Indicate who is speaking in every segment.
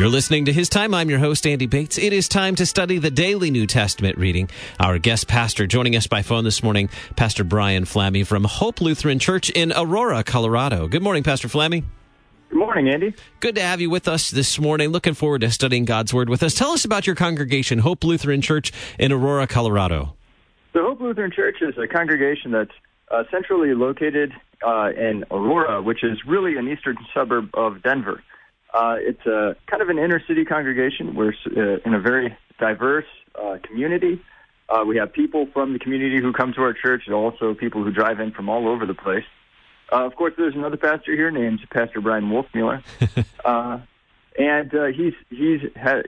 Speaker 1: You're listening to His Time. I'm your host, Andy Bates. It is time to study the daily New Testament reading. Our guest pastor joining us by phone this morning, Pastor Brian Flamme from Hope Lutheran Church in Aurora, Colorado. Good morning, Pastor Flamme.
Speaker 2: Good morning, Andy.
Speaker 1: Good to have you with us this morning. Looking forward to studying God's Word with us. Tell us about your congregation, Hope Lutheran Church in Aurora, Colorado.
Speaker 2: The Hope Lutheran Church is a congregation that's centrally located in Aurora, which is really an eastern suburb of Denver. It's a kind of an inner-city congregation. We're in a very diverse community. We have people from the community who come to our church, and also people who drive in from all over the place. Of course, there's another pastor here named Pastor Brian Wolfmueller, and he's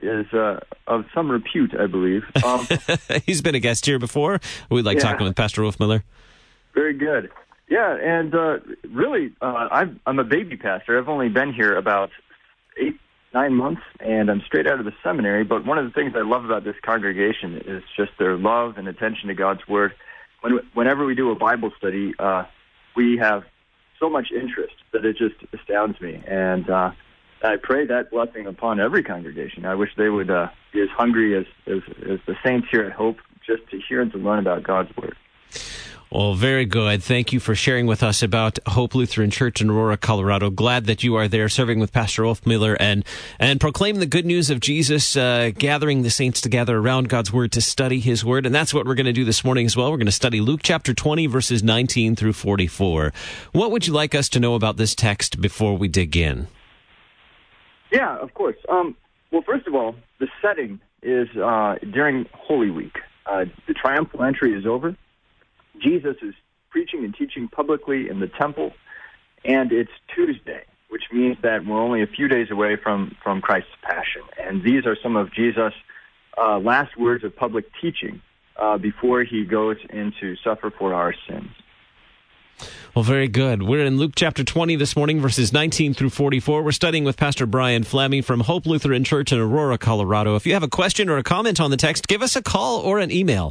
Speaker 2: of some repute, I believe.
Speaker 1: He's been a guest here before. We like talking with Pastor Wolfmueller.
Speaker 2: Very good. Yeah, and really, I'm a baby pastor. I've only been here about 8-9 months, and I'm straight out of the seminary. But one of the things I love about this congregation is just their love and attention to God's Word. Whenever we do a Bible study, we have so much interest that it just astounds me. And I pray that blessing upon every congregation. I wish they would be as hungry as the saints here at Hope, just to hear and to learn about God's Word.
Speaker 1: Well, very good. Thank you for sharing with us about Hope Lutheran Church in Aurora, Colorado. Glad that you are there serving with Pastor Wolfmueller and proclaiming the good news of Jesus, gathering the saints together around God's Word to study His Word. And that's what we're going to do this morning as well. We're going to study Luke chapter 20, verses 19 through 44. What would you like us to know about this text before we dig in?
Speaker 2: Yeah, of course. Well, first of all, the setting is during Holy Week. The triumphal entry is over. Jesus is preaching and teaching publicly in the temple, and it's Tuesday, which means that we're only a few days away from Christ's passion. And these are some of Jesus' last words of public teaching before he goes in to suffer for our sins.
Speaker 1: Well, very good. We're in Luke chapter 20 this morning, verses 19 through 44. We're studying with Pastor Brian Flamme from Hope Lutheran Church in Aurora, Colorado. If you have a question or a comment on the text, give us a call or an email.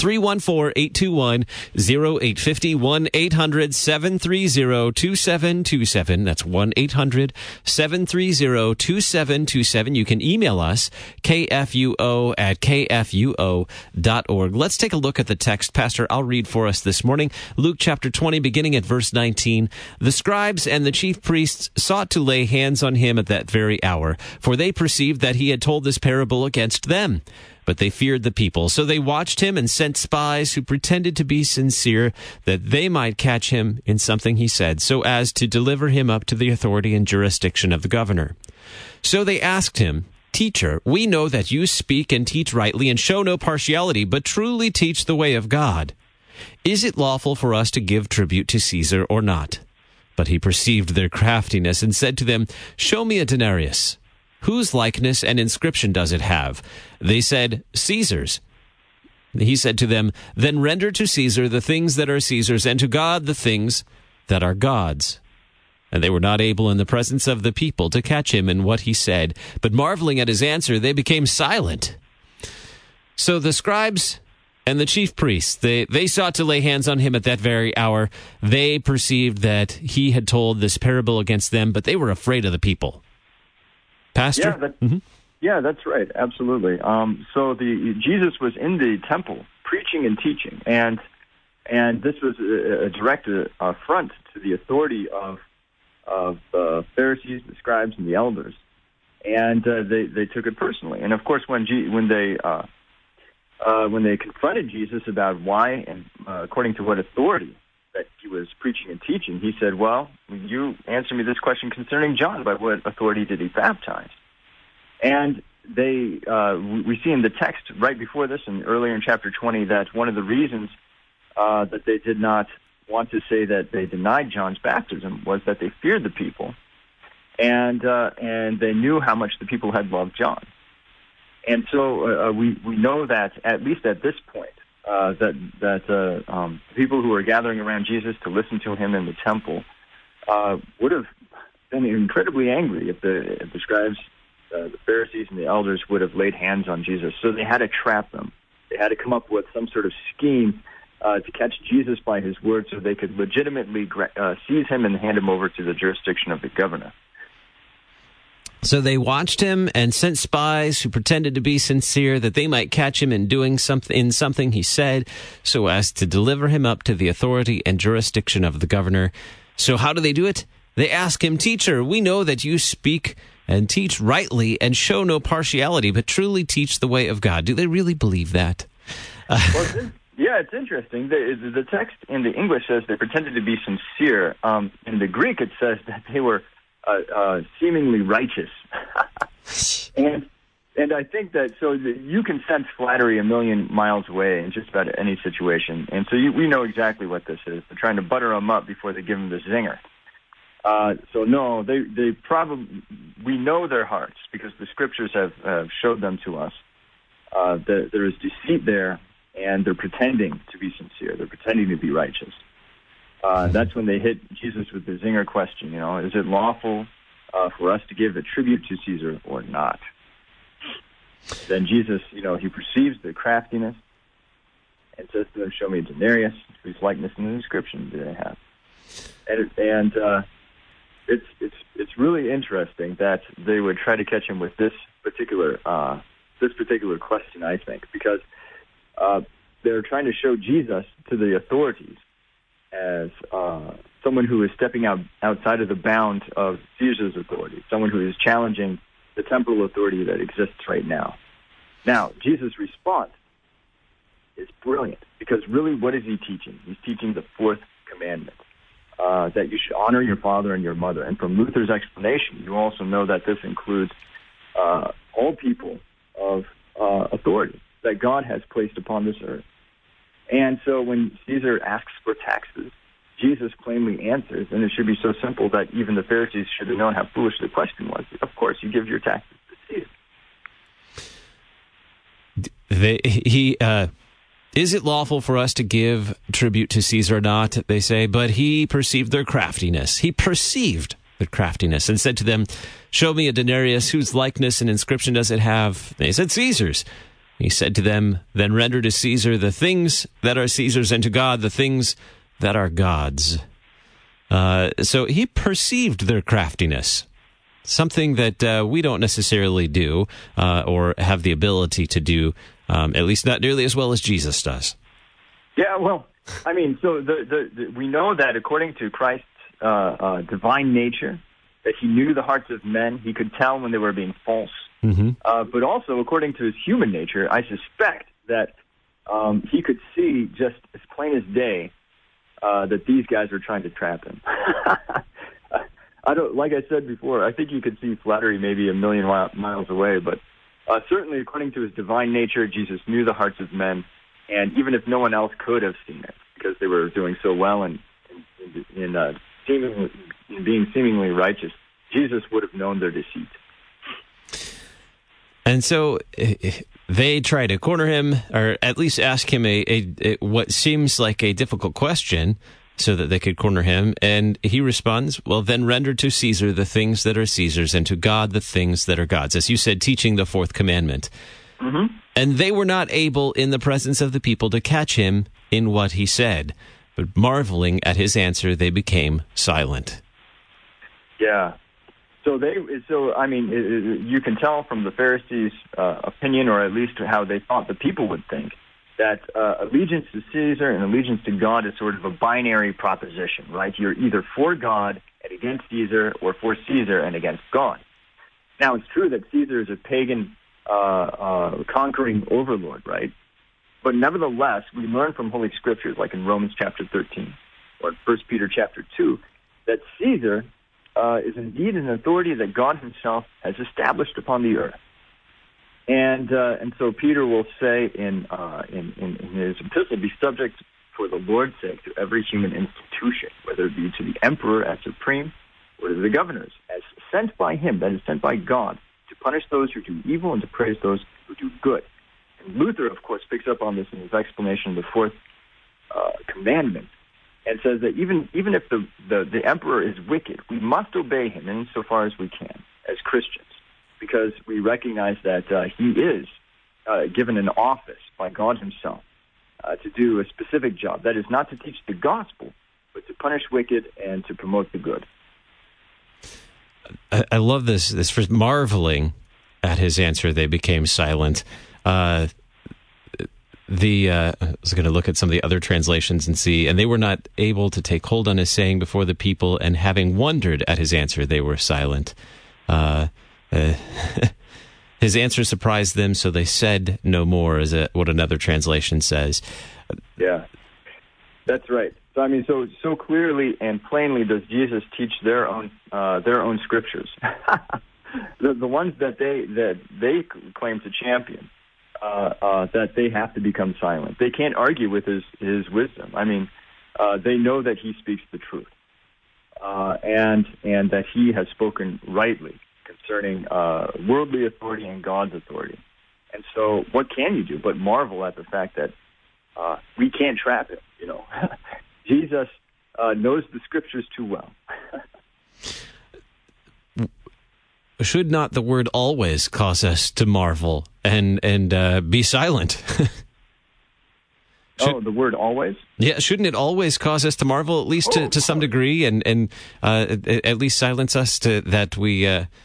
Speaker 1: 314-821-0850, 1-800-730-2727. That's 1-800-730-2727. You can email us, kfuo@kfuo.org. Let's take a look at the text. Pastor, I'll read for us this morning. Luke chapter 20, beginning at verse 19, the scribes and the chief priests sought to lay hands on him at that very hour, for they perceived that he had told this parable against them. But they feared the people, so they watched him and sent spies who pretended to be sincere, that they might catch him in something he said, so as to deliver him up to the authority and jurisdiction of the governor. So they asked him, "Teacher, we know that you speak and teach rightly and show no partiality, but truly teach the way of God. Is it lawful for us to give tribute to Caesar or not?" But he perceived their craftiness and said to them, "Show me a denarius. Whose likeness and inscription does it have?" They said, "Caesar's." He said to them, "Then render to Caesar the things that are Caesar's, and to God the things that are God's." And they were not able in the presence of the people to catch him in what he said, but marveling at his answer, they became silent. So the scribes and the chief priests, they sought to lay hands on him at that very hour. They perceived that he had told this parable against them, but they were afraid of the people. Pastor?
Speaker 2: Yeah, that's right. Absolutely. So Jesus was in the temple preaching and teaching, and this was a direct affront to the authority of the Pharisees, the scribes, and the elders, and they took it personally. And of course, when they confronted Jesus about why and according to what authority that he was preaching and teaching, he said, "Well, you answer me this question concerning John. By what authority did he baptize?" And we see in the text right before this and earlier in chapter 20 that one of the reasons that they did not want to say that they denied John's baptism was that they feared the people, and they knew how much the people had loved John. And so we know that, at least at this point, that people who were gathering around Jesus to listen to him in the temple would have been incredibly angry if the scribes, the Pharisees, and the elders would have laid hands on Jesus. So they had to trap them. They had to come up with some sort of scheme to catch Jesus by his word so they could legitimately seize him and hand him over to the jurisdiction of the governor.
Speaker 1: So they watched him and sent spies who pretended to be sincere that they might catch him in doing something he said, so as to deliver him up to the authority and jurisdiction of the governor. So how do they do it? They ask him, "Teacher, we know that you speak and teach rightly and show no partiality, but truly teach the way of God." Do they really believe that?
Speaker 2: Well, it's interesting. The text in the English says they pretended to be sincere. In the Greek, it says that they were seemingly righteous. and I think that you can sense flattery a million miles away in just about any situation. And so we know exactly what this is. They're trying to butter them up before they give them the zinger. No, they probably, we know their hearts because the scriptures have showed them to us. That there is deceit there, and they're pretending to be sincere. They're pretending to be righteous. That's when they hit Jesus with the zinger question, is it lawful for us to give a tribute to Caesar or not? Then Jesus, he perceives the craftiness and says to them, "Show me a denarius, whose likeness and inscription do they have?" And it's really interesting that they would try to catch him with this particular question, I think, because they're trying to show Jesus to the authorities as someone who is stepping outside of the bound of Caesar's authority, someone who is challenging the temporal authority that exists right now. Now, Jesus' response is brilliant, because really, what is he teaching? He's teaching the fourth commandment, that you should honor your father and your mother. And from Luther's explanation, you also know that this includes all people of authority that God has placed upon this earth. And so when Caesar asks for taxes, Jesus plainly answers, and it should be so simple that even the Pharisees should have known how foolish the question was. Of course, you give your taxes to
Speaker 1: Caesar. Is it lawful for us to give tribute to Caesar or not? They say, but he perceived their craftiness. He perceived their craftiness and said to them, "Show me a denarius, whose likeness and inscription does it have?" They said, "Caesar's." He said to them, "Then render to Caesar the things that are Caesar's, and to God the things that are God's." So he perceived their craftiness, something that we don't necessarily do or have the ability to do, at least not nearly as well as Jesus does.
Speaker 2: Yeah, well, I mean, so we know that according to Christ's divine nature, that he knew the hearts of men. He could tell when they were being false. Mm-hmm. But also, according to his human nature, I suspect that he could see just as plain as day that these guys are trying to trap him. Like I said before, I think you could see flattery maybe a million miles away, but certainly according to his divine nature, Jesus knew the hearts of men, and even if no one else could have seen it, because they were doing so well in being seemingly righteous, Jesus would have known their deceit.
Speaker 1: And so they try to corner him, or at least ask him a what seems like a difficult question, so that they could corner him. And he responds, "Well, then render to Caesar the things that are Caesar's, and to God the things that are God's." As you said, teaching the fourth commandment. Mm-hmm. And they were not able, in the presence of the people, to catch him in what he said. But marveling at his answer, they became silent.
Speaker 2: Yeah. So I mean, you can tell from the Pharisees' opinion, or at least how they thought the people would think, that allegiance to Caesar and allegiance to God is sort of a binary proposition, right? You're either for God and against Caesar, or for Caesar and against God. Now, it's true that Caesar is a pagan conquering overlord, right? But nevertheless, we learn from Holy Scriptures, like in Romans chapter 13 or 1 Peter chapter 2, that Caesar is indeed an authority that God himself has established upon the earth. And so Peter will say in his epistle, "Be subject for the Lord's sake to every human institution, whether it be to the emperor as supreme, or to the governors as sent by him," that is, sent by God, "to punish those who do evil and to praise those who do good." And Luther, of course, picks up on this in his explanation of the fourth commandment, and says that even if the emperor is wicked, we must obey him insofar as we can as Christians, because we recognize that he is given an office by God himself to do a specific job. That is, not to teach the gospel, but to punish wicked and to promote the good.
Speaker 1: I love this for marveling at his answer, they became silent. I was going to look at some of the other translations and see, and they were not able to take hold on his saying before the people, and having wondered at his answer, they were silent. His answer surprised them, so they said no more, is what another translation says.
Speaker 2: Yeah, that's right. So I mean, so clearly and plainly does Jesus teach their own scriptures, the ones that they claim to champion. That they have to become silent. They can't argue with his wisdom. I mean, they know that he speaks the truth, and that he has spoken rightly concerning worldly authority and God's authority. And so, what can you do but marvel at the fact that we can't trap him? You know, Jesus knows the scriptures too well.
Speaker 1: Should not the word always cause us to marvel and be silent?
Speaker 2: The word always?
Speaker 1: Yeah, shouldn't it always cause us to marvel, at least to some degree, and at least silence us to that we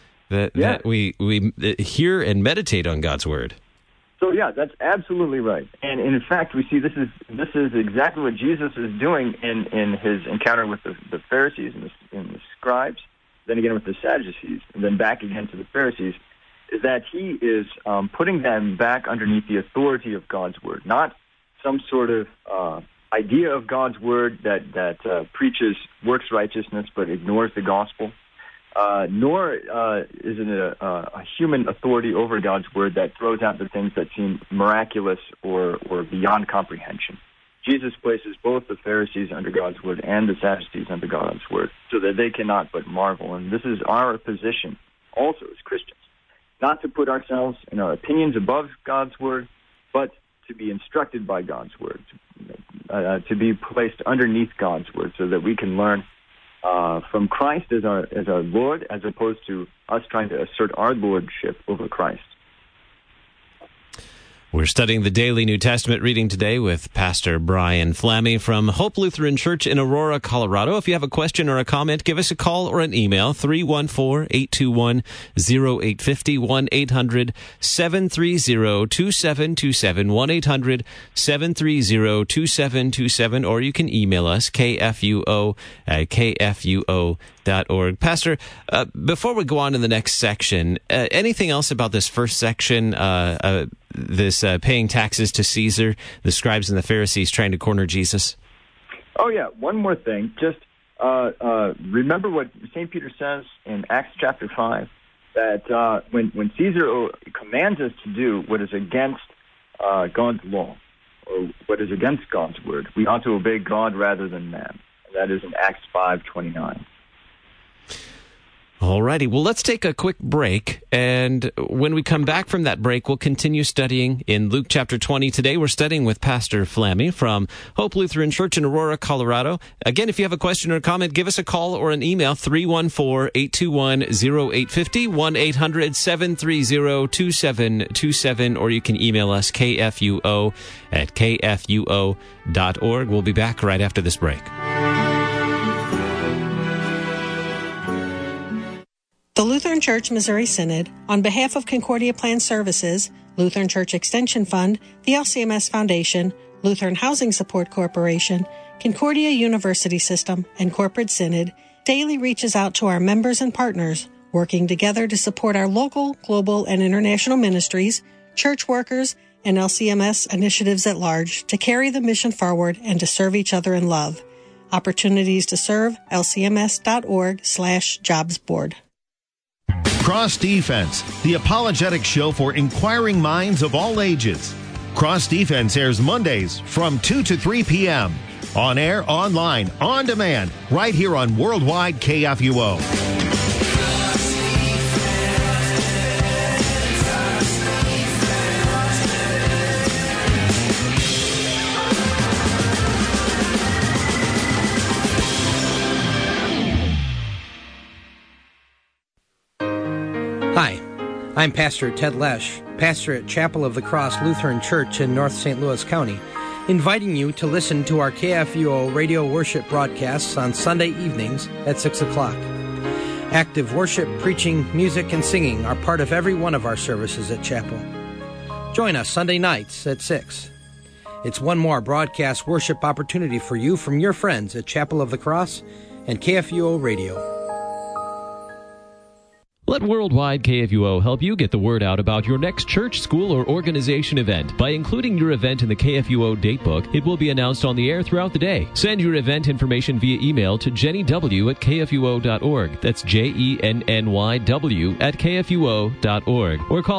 Speaker 1: hear and meditate on God's word?
Speaker 2: So yeah, that's absolutely right. And in fact, we see this is exactly what Jesus is doing in his encounter with the Pharisees and the scribes. Then again with the Sadducees, and then back again to the Pharisees, is that he is putting them back underneath the authority of God's word, not some sort of idea of God's word that preaches works righteousness but ignores the gospel, nor is it a human authority over God's word that throws out the things that seem miraculous or beyond comprehension. Jesus places both the Pharisees under God's word and the Sadducees under God's word so that they cannot but marvel. And this is our position also as Christians, not to put ourselves and our opinions above God's word, but to be instructed by God's word, to be placed underneath God's word so that we can learn from Christ as our Lord, as opposed to us trying to assert our lordship over Christ.
Speaker 1: We're studying the Daily New Testament reading today with Pastor Brian Flamme from Hope Lutheran Church in Aurora, Colorado. If you have a question or a comment, give us a call or an email, 314-821-0850, 1-800-730-2727, 1-800-730-2727, or you can email us, kfuo@kfuo.org. Pastor, before we go on to the next section, anything else about this first section, this paying taxes to Caesar, the scribes and the Pharisees trying to corner Jesus?
Speaker 2: Oh, yeah. One more thing. Just remember what St. Peter says in Acts chapter 5, that when Caesar commands us to do what is against God's law, or what is against God's word, we ought to obey God rather than man. That is in Acts 5:29.
Speaker 1: All righty. Well, let's take a quick break, and when we come back from that break, we'll continue studying in Luke chapter 20. Today, we're studying with Pastor Flamme from Hope Lutheran Church in Aurora, Colorado. Again, if you have a question or a comment, give us a call or an email, 314-821-0850, 1-800-730-2727, or you can email us, kfuo@kfuo.org. We'll be back right after this break.
Speaker 3: The Lutheran Church Missouri Synod, on behalf of Concordia Plan Services, Lutheran Church Extension Fund, the LCMS Foundation, Lutheran Housing Support Corporation, Concordia University System, and Corporate Synod, daily reaches out to our members and partners, working together to support our local, global, and international ministries, church workers, and LCMS initiatives at large to carry the mission forward and to serve each other in love. Opportunities to serve, lcms.org/jobs board.
Speaker 4: Cross Defense, the apologetic show for inquiring minds of all ages. Cross Defense airs Mondays from 2 to 3 p.m. On air, online, on demand, right here on Worldwide KFUO.
Speaker 5: Hi, I'm Pastor Ted Lesh, pastor at Chapel of the Cross Lutheran Church in North St. Louis County, inviting you to listen to our KFUO radio worship broadcasts on Sunday evenings at 6 o'clock. Active worship, preaching, music, and singing are part of every one of our services at Chapel. Join us Sunday nights at 6. It's one more broadcast worship opportunity for you from your friends at Chapel of the Cross and KFUO Radio.
Speaker 1: Let Worldwide KFUO help you get the word out about your next church, school, or organization event. By including your event in the KFUO datebook, it will be announced on the air throughout the day. Send your event information via email to jennyw@kfuo.org. That's JENNYW@kfuo.org. Or call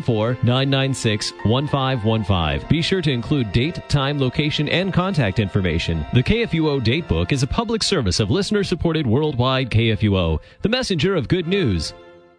Speaker 1: 314-996-1515. Be sure to include date, time, location, and contact information. The KFUO datebook is a public service of listener-supported Worldwide KFUO, the messenger of good news.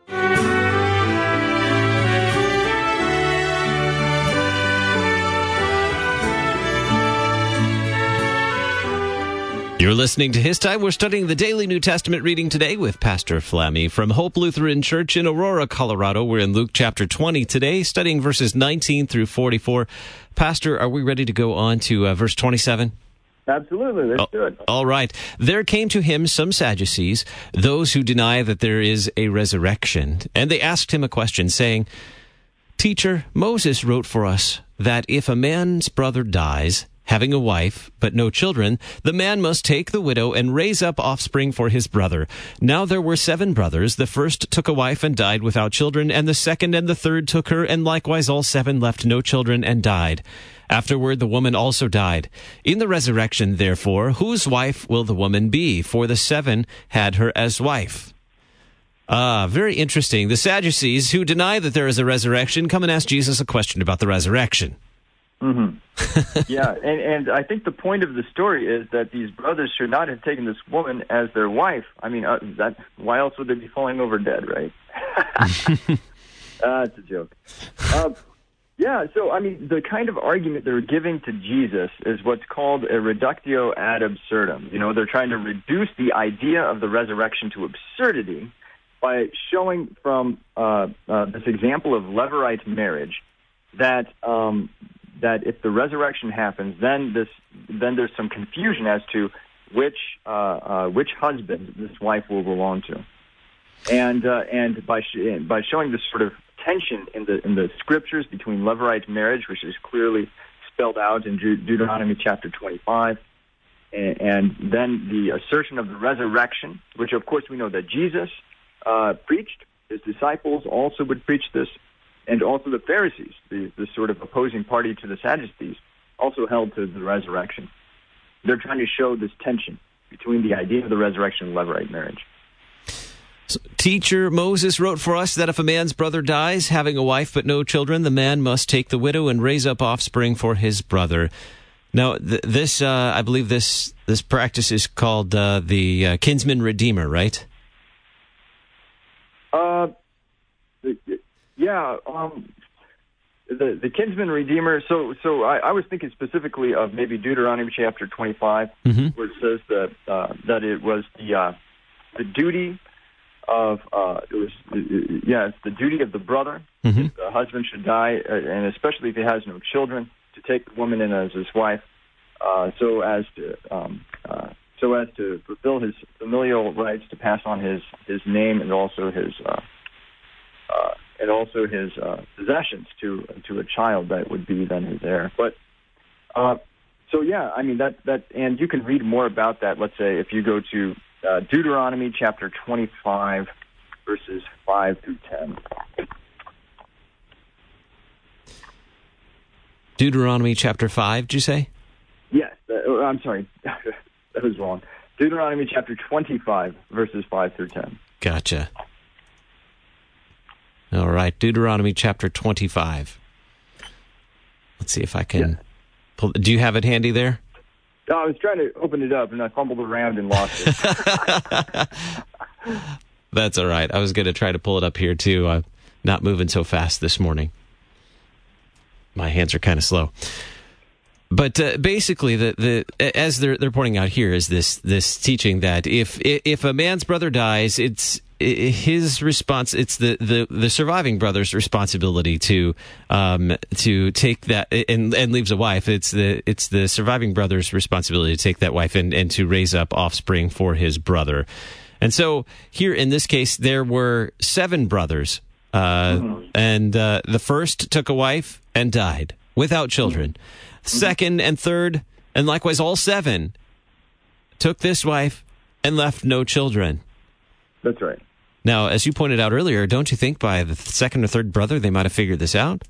Speaker 1: You're listening to His Time. We're studying the daily New Testament reading today with Pastor Flammy from Hope Lutheran Church in Aurora, Colorado. We're in Luke chapter 20 today, studying verses 19 through 44. Pastor, are we ready to go on to verse 27?
Speaker 2: Absolutely, let's do it.
Speaker 1: All right. There came to him some Sadducees, those who deny that there is a resurrection. And they asked him a question, saying, Teacher, Moses wrote for us that if a man's brother dies, having a wife, but no children, the man must take the widow and raise up offspring for his brother. Now there were 7 brothers. The first took a wife and died without children, and the second and the third took her, and likewise all 7 left no children and died. Afterward, the woman also died. In the resurrection, therefore, whose wife will the woman be? For the 7 had her as wife. Very interesting. The Sadducees, who deny that there is a resurrection, come and ask Jesus a question about the resurrection.
Speaker 2: Mm-hmm. Yeah, and I think the point of the story is that these brothers should not have taken this woman as their wife. I mean, why else would they be falling over dead, right? It's a joke. Yeah, so, I mean, the kind of argument they're giving to Jesus is what's called a reductio ad absurdum. You know, they're trying to reduce the idea of the resurrection to absurdity by showing from this example of Levirate marriage that if the resurrection happens, then there's some confusion as to which husband this wife will belong to, and by showing this sort of tension in the scriptures between Levirate marriage, which is clearly spelled out in Deuteronomy chapter 25, and then the assertion of the resurrection, which of course we know that Jesus preached. His disciples also would preach this, and also the Pharisees, the sort of opposing party to the Sadducees, also held to the resurrection. They're trying to show this tension between the idea of the resurrection and Levirate marriage.
Speaker 1: So, Teacher, Moses wrote for us that if a man's brother dies, having a wife but no children, the man must take the widow and raise up offspring for his brother. Now, this I believe this practice is called the kinsman redeemer, right?
Speaker 2: The kinsman redeemer. So I was thinking specifically of maybe Deuteronomy chapter 25, where it says that it was the duty of it's the duty of the brother. If the husband should die, and especially if he has no children, to take the woman in as his wife, so as to fulfill his familial rights, to pass on his name and also his possessions to a child that would be then his heir. But so yeah, I mean that, and you can read more about that. Let's say if you go to Deuteronomy chapter 25, verses 5 through 10.
Speaker 1: Deuteronomy chapter 5, did you say?
Speaker 2: Yes. I'm sorry. That was wrong. Deuteronomy chapter 25, verses 5 through 10.
Speaker 1: Gotcha. All right. Deuteronomy chapter 25. Let's see if I can pull. Do you have it handy there?
Speaker 2: No, I was trying to open it up, and I fumbled around and lost it.
Speaker 1: That's all right. I was going to try to pull it up here, too. I'm not moving so fast this morning. My hands are kind of slow. But basically, as they're pointing out here is this teaching that if a man's brother dies, it's his response. It's the surviving brother's responsibility to take that and leaves a wife. It's the surviving brother's responsibility to take that wife and to raise up offspring for his brother. And so here in this case, there were 7 brothers, and the first took a wife and died without children. Second and third, and likewise all 7, took this wife and left no children.
Speaker 2: That's right.
Speaker 1: Now, as you pointed out earlier, don't you think by the second or third brother they might have figured this out?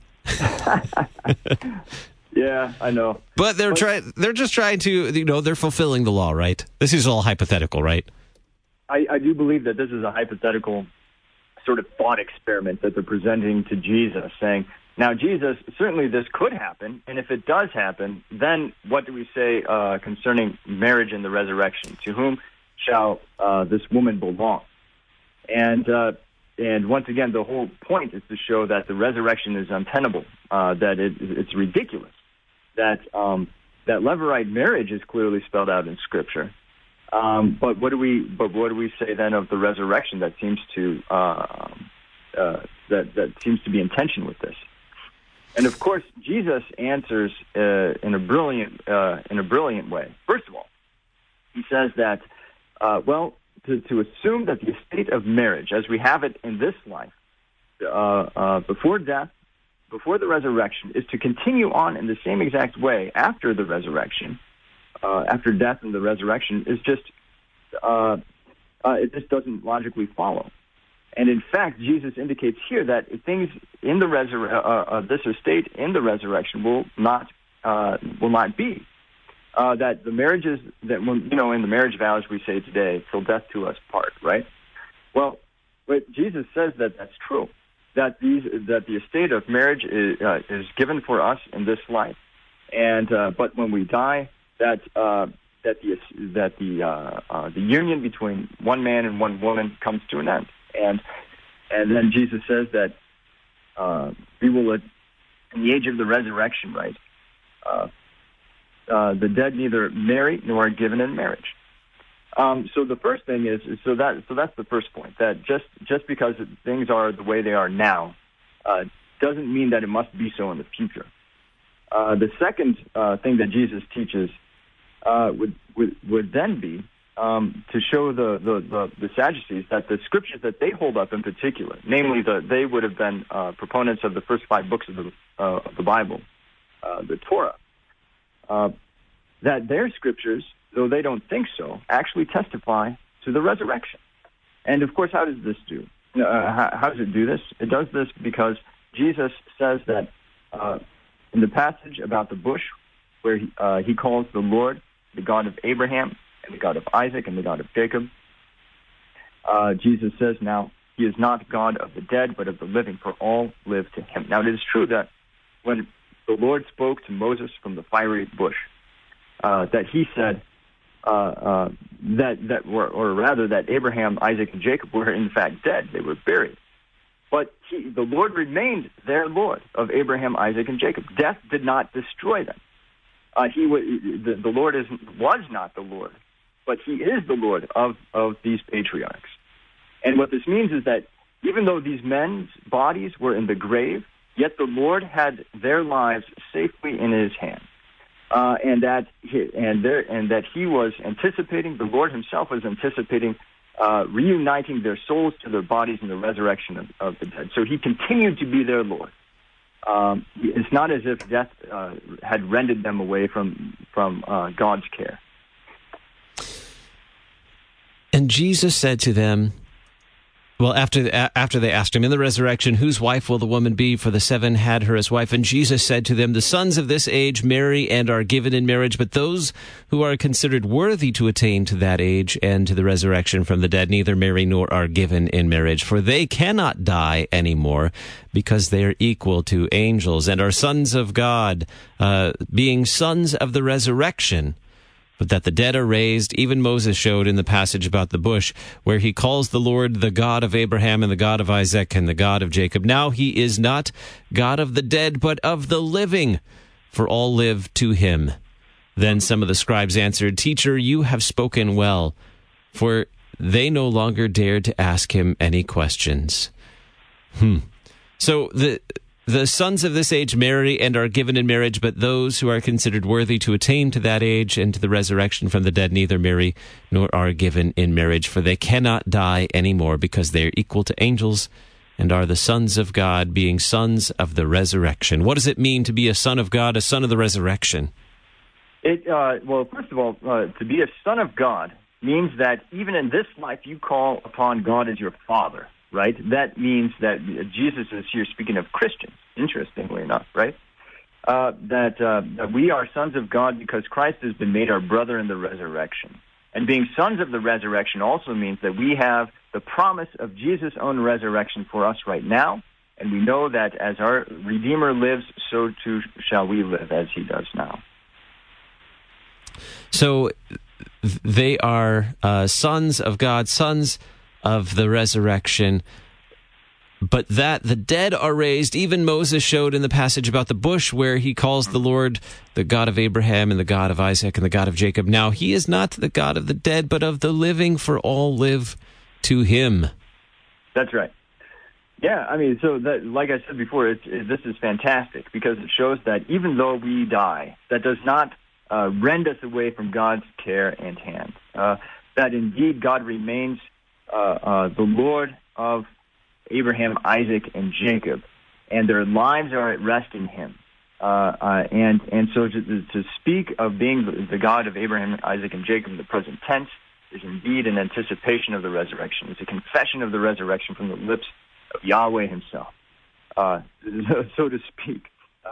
Speaker 2: Yeah, I know.
Speaker 1: But they're just trying to, they're fulfilling the law, right? This is all hypothetical, right?
Speaker 2: I do believe that this is a hypothetical sort of thought experiment that they're presenting to Jesus, saying, now, Jesus, certainly this could happen, and if it does happen, then what do we say concerning marriage and the resurrection? To whom shall this woman belong? And once again, the whole point is to show that the resurrection is untenable, that it's ridiculous, that Levirate marriage is clearly spelled out in Scripture. But what do we say then of the resurrection that seems to that seems to be in tension with this? And of course, Jesus answers in a brilliant way. First of all, he says that to assume that the estate of marriage, as we have it in this life, before death, before the resurrection, is to continue on in the same exact way after the resurrection. After death and the resurrection is just it just doesn't logically follow. And in fact, Jesus indicates here that things in the this estate in the resurrection will not be. That the marriages that in the marriage vows we say today, till death to us part, right? Well, but Jesus says that that's true. That the estate of marriage is given for us in this life, and but when we die, that the union between one man and one woman comes to an end, and then Jesus says that we will, in the age of the resurrection, right? The dead neither marry nor are given in marriage. So the first thing is that's the first point, that just because things are the way they are now doesn't mean that it must be so in the future. The second thing that Jesus teaches would then be to show the Sadducees that the scriptures that they hold up in particular, namely they would have been proponents of the first 5 books of the Bible, the Torah, that their scriptures, though they don't think so, actually testify to the resurrection. And of course, how does this do? How does it do this? It does this because Jesus says that in the passage about the bush, where he calls the Lord the God of Abraham and the God of Isaac and the God of Jacob, Jesus says, now, he is not God of the dead, but of the living, for all live to him. Now, it is true that when the Lord spoke to Moses from the fiery bush, that he said that Abraham, Isaac, and Jacob were in fact dead. They were buried. But the Lord remained their Lord of Abraham, Isaac, and Jacob. Death did not destroy them. The Lord was not the Lord, but he is the Lord of these patriarchs. And what this means is that even though these men's bodies were in the grave, yet the Lord had their lives safely in his hand. And that he was anticipating, the Lord himself was anticipating reuniting their souls to their bodies in the resurrection of the dead. So he continued to be their Lord. It's not as if death had rended them away from God's care.
Speaker 1: And Jesus said to them, well, after they asked him, in the resurrection, whose wife will the woman be? For the 7 had her as wife. And Jesus said to them, the sons of this age marry and are given in marriage, but those who are considered worthy to attain to that age and to the resurrection from the dead neither marry nor are given in marriage. For they cannot die anymore, because they are equal to angels and are sons of God, being sons of the resurrection. But that the dead are raised, even Moses showed in the passage about the bush, where he calls the Lord the God of Abraham and the God of Isaac and the God of Jacob. Now he is not God of the dead, but of the living, for all live to him. Then some of the scribes answered, Teacher, you have spoken well, for they no longer dared to ask him any questions. So the sons of this age marry and are given in marriage, but those who are considered worthy to attain to that age and to the resurrection from the dead neither marry nor are given in marriage, for they cannot die anymore, because they are equal to angels and are the sons of God, being sons of the resurrection. What does it mean to be a son of God, a son of the resurrection?
Speaker 2: Well, first of all, to be a son of God means that even in this life you call upon God as your Father. Right? That means that Jesus is here speaking of Christians, interestingly enough, right? That we are sons of God because Christ has been made our brother in the resurrection. And being sons of the resurrection also means that we have the promise of Jesus' own resurrection for us right now, and we know that as our Redeemer lives, so too shall we live as he does now.
Speaker 1: So they are sons of God, sons of the resurrection, but that the dead are raised. Even Moses showed in the passage about the bush where he calls the Lord the God of Abraham and the God of Isaac and the God of Jacob. Now, he is not the God of the dead, but of the living, for all live to him.
Speaker 2: That's right. Yeah, I mean, so that, like I said before, this is fantastic because it shows that even though we die, that does not rend us away from God's care and hand. That indeed God remains the Lord of Abraham, Isaac, and Jacob, and their lives are at rest in him. And so to speak of being the God of Abraham, Isaac, and Jacob in the present tense is indeed an anticipation of the resurrection. It's a confession of the resurrection from the lips of Yahweh himself, so to speak.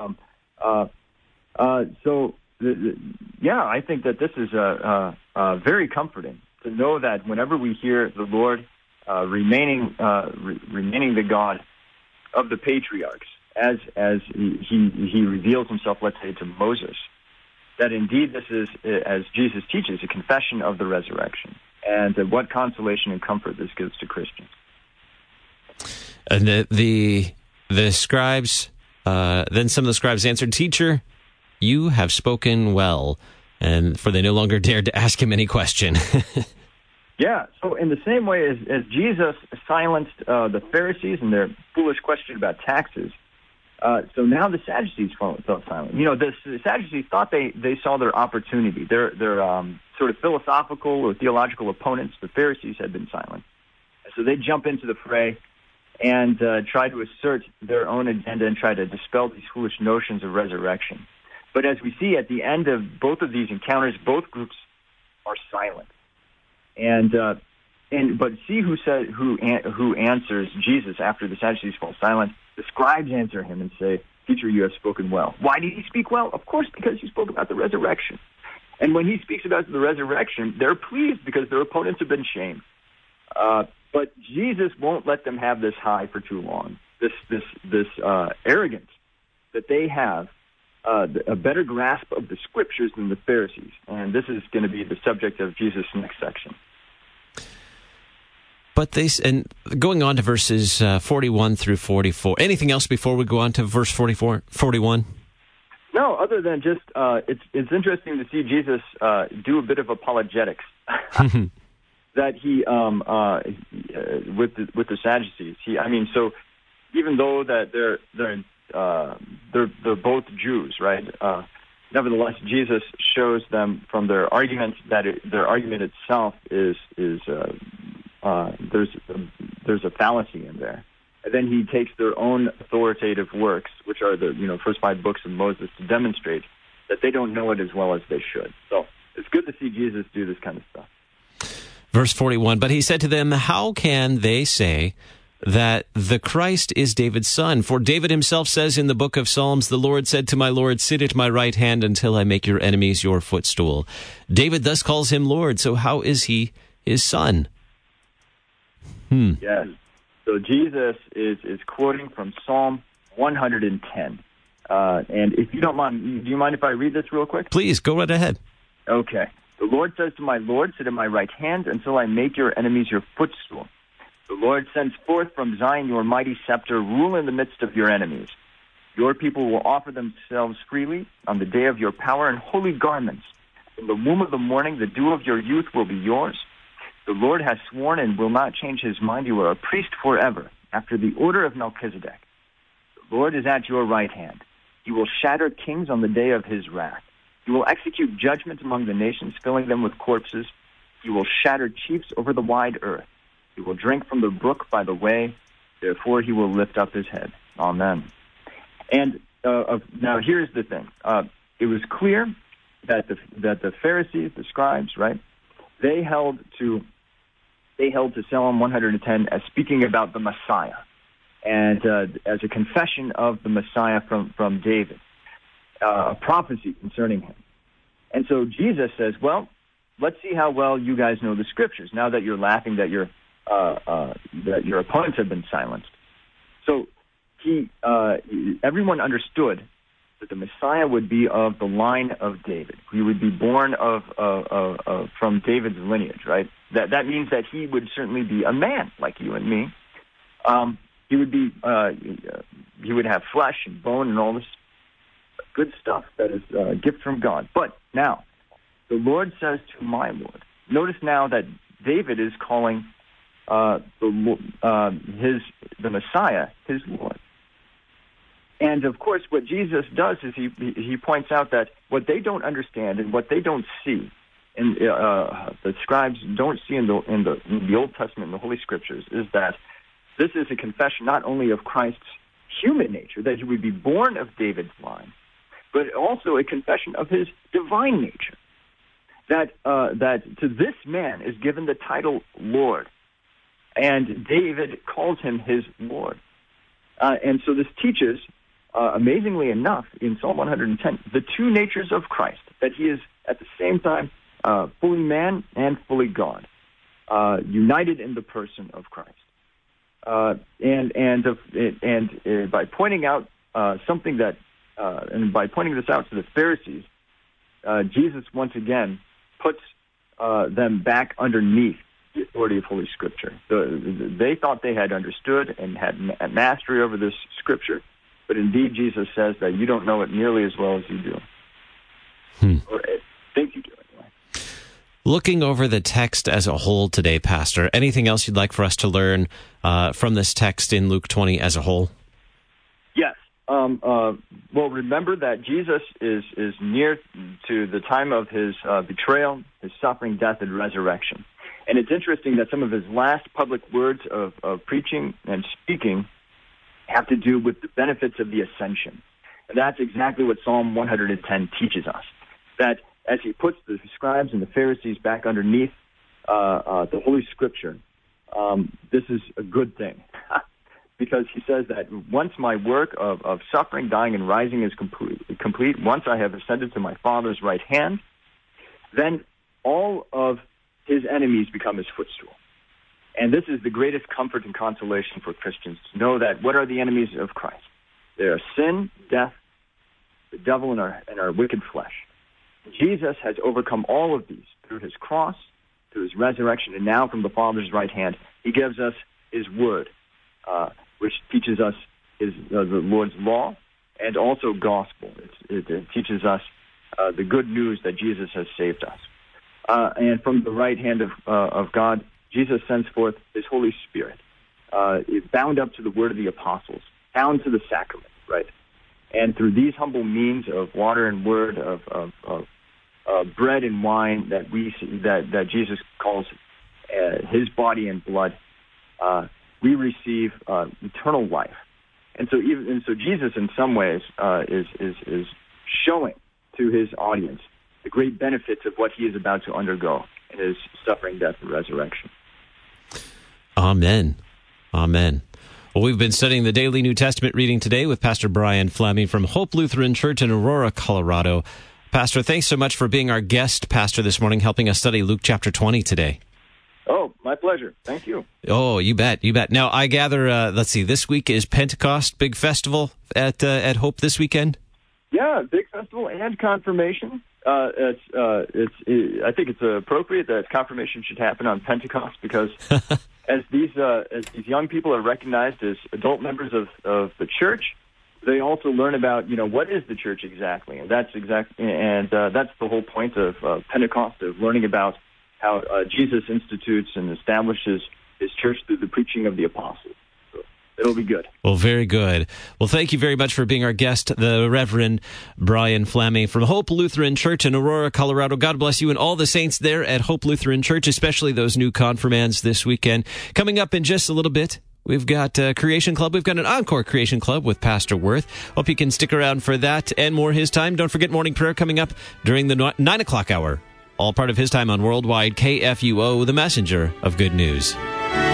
Speaker 2: I think that this is very comforting to know that whenever we hear the Lord remaining the God of the patriarchs, as he reveals himself, let's say, to Moses, that indeed this is, as Jesus teaches, a confession of the resurrection, and what consolation and comfort this gives to Christians.
Speaker 1: And the scribes, then some of the scribes answered, "Teacher, you have spoken well," and for they no longer dared to ask him any question.
Speaker 2: Yeah, so in the same way as Jesus silenced the Pharisees and their foolish question about taxes, so now the Sadducees felt silent. You know, the Sadducees thought they saw their opportunity. Their sort of philosophical or theological opponents, the Pharisees, had been silent. So they jump into the fray and try to assert their own agenda and try to dispel these foolish notions of resurrection. But as we see at the end of both of these encounters, both groups are silent. But see who answers Jesus after the Sadducees fall silent. The scribes answer him and say, "Teacher, you have spoken well." Why did he speak well? Of course, because he spoke about the resurrection. And when he speaks about the resurrection, they're pleased because their opponents have been shamed. But Jesus won't let them have this high for too long. This arrogance that they have, a better grasp of the scriptures than the Pharisees. And this is going to be the subject of Jesus' next section.
Speaker 1: But and going on to verses 41 through 44. Anything else before we go on to verse 41?
Speaker 2: No, other than just it's interesting to see Jesus do a bit of apologetics. That he with the Sadducees. So even though that they're both Jews, right? Nevertheless, Jesus shows them from their arguments that their argument itself is there's a fallacy in there. And then he takes their own authoritative works, which are the first 5 books of Moses, to demonstrate that they don't know it as well as they should. So it's good to see Jesus do this kind of stuff.
Speaker 1: Verse 41, "But he said to them, how can they say that the Christ is David's son? For David himself says in the book of Psalms, 'The Lord said to my Lord, sit at my right hand until I make your enemies your footstool.' David thus calls him Lord, so how is he his son?"
Speaker 2: Yes. So Jesus is quoting from Psalm 110. And if you don't mind, do you mind if I read this real quick?
Speaker 1: Please, go right ahead.
Speaker 2: Okay. "The Lord says to my Lord, sit at my right hand until I make your enemies your footstool. The Lord sends forth from Zion your mighty scepter, rule in the midst of your enemies. Your people will offer themselves freely on the day of your power in holy garments. In the womb of the morning, the dew of your youth will be yours. The Lord has sworn and will not change his mind. You are a priest forever, after the order of Melchizedek. Lord is at your right hand. He will shatter kings on the day of his wrath. He will execute judgment among the nations, filling them with corpses. He will shatter chiefs over the wide earth. He will drink from the brook by the way. Therefore he will lift up his head. Amen. And now here's the thing. It was clear that the Pharisees, the scribes, right, they held to Psalm 110 as speaking about the Messiah, and as a confession of the Messiah from David, a prophecy concerning him. And so Jesus says, well, let's see how well you guys know the Scriptures, now that you're laughing that your opponents have been silenced. So everyone understood that the Messiah would be of the line of David. He would be born from David's lineage, right? That means that he would certainly be a man like you and me. He would have flesh and bone and all this good stuff that is a gift from God. But now, the Lord says to my Lord. Notice now that David is calling the Messiah his Lord. And of course, what Jesus does is he points out that what they don't understand and what they don't see, and the scribes don't see in the Old Testament, in the Holy Scriptures, is that this is a confession not only of Christ's human nature, that he would be born of David's line, but also a confession of his divine nature. That to this man is given the title Lord, and David calls him his Lord. And so this teaches, amazingly enough, in Psalm 110, the two natures of Christ, that he is at the same time fully man and fully God, united in the person of Christ. And by pointing out something that, and by pointing this out to the Pharisees, Jesus once again puts them back underneath the authority of Holy Scripture. They thought they had understood and had mastery over this Scripture, but indeed Jesus says that you don't know it nearly as well as you do. Or think you do, anyway.
Speaker 1: Looking over the text as a whole today, Pastor, anything else you'd like for us to learn from this text in Luke 20 as a whole?
Speaker 2: Yes. Well, remember that Jesus is near to the time of his betrayal, his suffering, death, and resurrection. And it's interesting that some of his last public words of preaching and speaking have to do with the benefits of the ascension. And that's exactly what Psalm 110 teaches us, that as he puts the scribes and the Pharisees back underneath the Holy Scripture, this is a good thing. Because he says that once my work of suffering, dying, and rising is complete, once I have ascended to my Father's right hand, then all of his enemies become his footstool. And this is the greatest comfort and consolation for Christians, to know that what are the enemies of Christ? They are sin, death, the devil, and our wicked flesh. Jesus has overcome all of these through his cross, through his resurrection, and now from the Father's right hand, he gives us his word, which teaches us the Lord's law and also gospel. It teaches us the good news that Jesus has saved us. And from the right hand of God, Jesus sends forth his Holy Spirit, bound up to the word of the apostles, bound to the sacrament, right? And through these humble means of water and word, of bread and wine that that Jesus calls his body and blood, we receive eternal life. And so Jesus, in some ways, is showing to his audience the great benefits of what he is about to undergo in his suffering, death, and resurrection.
Speaker 1: Amen. Amen. Well, we've been studying the Daily New Testament reading today with Pastor Brian Fleming from Hope Lutheran Church in Aurora, Colorado. Pastor, thanks so much for being our guest pastor this morning, helping us study Luke chapter 20 today.
Speaker 2: Oh, my pleasure. Thank you.
Speaker 1: Oh, you bet. You bet. Now, I gather, this week is Pentecost, big festival at Hope this weekend?
Speaker 2: Yeah, big festival and confirmation. I think it's appropriate that confirmation should happen on Pentecost because as these young people are recognized as adult members of the church, they also learn about what is the church exactly, and that's the whole point of Pentecost, of learning about how Jesus institutes and establishes his church through the preaching of the apostles. So it'll be good.
Speaker 1: Well, very good. Well, thank you very much for being our guest, the Reverend Brian Flamme from Hope Lutheran Church in Aurora, Colorado. God bless you and all the saints there at Hope Lutheran Church, especially those new confirmands this weekend. Coming up in just a little bit, we've got Creation Club. We've got an Encore Creation Club with Pastor Worth. Hope you can stick around for that and more his time. Don't forget morning prayer coming up during the 9 o'clock hour. All part of his time on Worldwide KFUO, the messenger of good news.